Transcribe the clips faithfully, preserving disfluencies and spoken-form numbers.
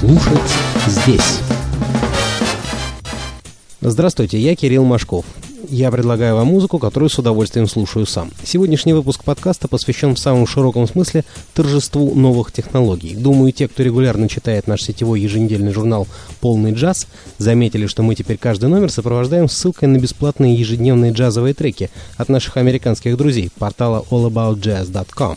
Слушать здесь. Здравствуйте, я Кирилл Машков. Я предлагаю вам музыку, которую с удовольствием слушаю сам. Сегодняшний выпуск подкаста посвящен в самом широком смысле торжеству новых технологий. Думаю, те, кто регулярно читает наш сетевой еженедельный журнал «Полный джаз», заметили, что мы теперь каждый номер сопровождаем ссылкой на бесплатные ежедневные джазовые треки от наших американских друзей, портала all about jazz dot com.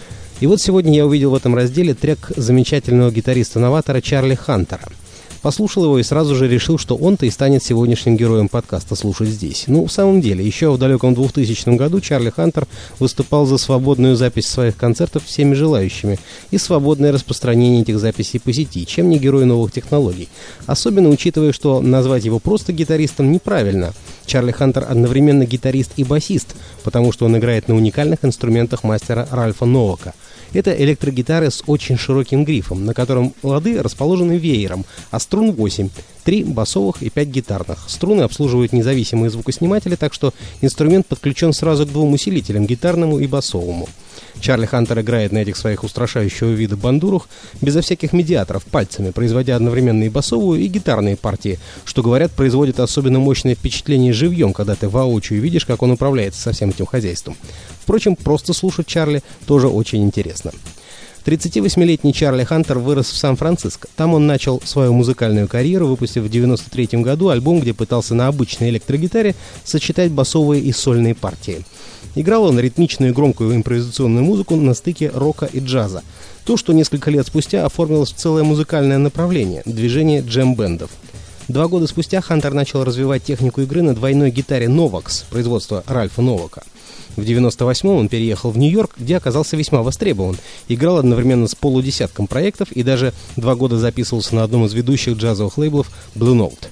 И вот сегодня я увидел в этом разделе трек замечательного гитариста-новатора Чарли Хантера. Послушал его и сразу же решил, что он-то и станет сегодняшним героем подкаста «Слушать здесь». Ну, в самом деле, еще в далеком двухтысячном году Чарли Хантер выступал за свободную запись своих концертов всеми желающими и свободное распространение этих записей по сети, чем не герой новых технологий. Особенно учитывая, что назвать его просто гитаристом неправильно. Чарли Хантер одновременно гитарист и басист, потому что он играет на уникальных инструментах мастера Ральфа Новака. Это электрогитары с очень широким грифом, на котором лады расположены веером, а струн восемь, три басовых и пять гитарных. Струны обслуживают независимые звукосниматели, так что инструмент подключен сразу к двум усилителям, гитарному и басовому. Чарли Хантер играет на этих своих устрашающего вида бандурах безо всяких медиаторов, пальцами, производя одновременно и басовую, и гитарные партии, что, говорят, производит особенно мощное впечатление живьем, когда ты воочию видишь, как он управляется со всем этим хозяйством. Впрочем, просто слушать Чарли тоже очень интересно. тридцативосьмилетний Чарли Хантер вырос в Сан-Франциско. Там он начал свою музыкальную карьеру, выпустив в девяносто третьем году альбом, где пытался на обычной электрогитаре сочетать басовые и сольные партии. Играл он ритмичную и громкую импровизационную музыку на стыке рока и джаза. То, что несколько лет спустя оформилось в целое музыкальное направление – движение джем-бендов. Два года спустя Хантер начал развивать технику игры на двойной гитаре Novaks, производства Ральфа Новака. В девяносто восьмом он переехал в Нью-Йорк, где оказался весьма востребован. Играл одновременно с полудесятком проектов и даже два года записывался на одном из ведущих джазовых лейблов Blue Note.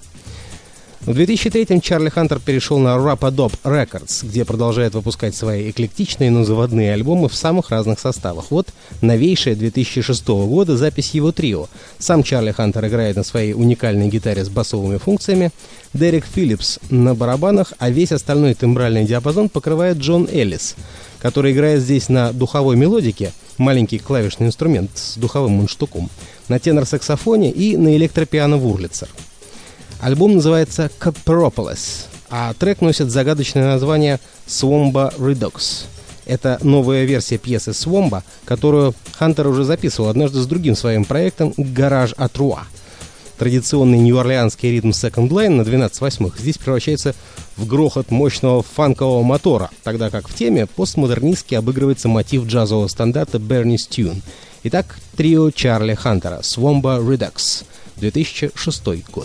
В две тысячи третьем Чарли Хантер перешел на Rap-A-Dub Records, где продолжает выпускать свои эклектичные, но заводные альбомы в самых разных составах. Вот новейшая две тысячи шестого года запись его трио. Сам Чарли Хантер играет на своей уникальной гитаре с басовыми функциями, Дерек Филлипс на барабанах, а весь остальной тембральный диапазон покрывает Джон Эллис, который играет здесь на духовой мелодике, маленький клавишный инструмент с духовым мундштуком, на тенор-саксофоне и на электропиано Вурлицер. Альбом называется «Copperopolis», а трек носит загадочное название «Swamba Redux». Это новая версия пьесы «Swamba», которую Хантер уже записывал однажды с другим своим проектом «Гараж à Trois». Традиционный нью-орлеанский ритм second line на двенадцать восьмых здесь превращается в грохот мощного фанкового мотора, тогда как в теме постмодернистски обыгрывается мотив джазового стандарта «Bernie's Tune». Итак, трио Чарли Хантера «Swamba Redux», две тысячи шестой год.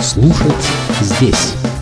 слушать здесь.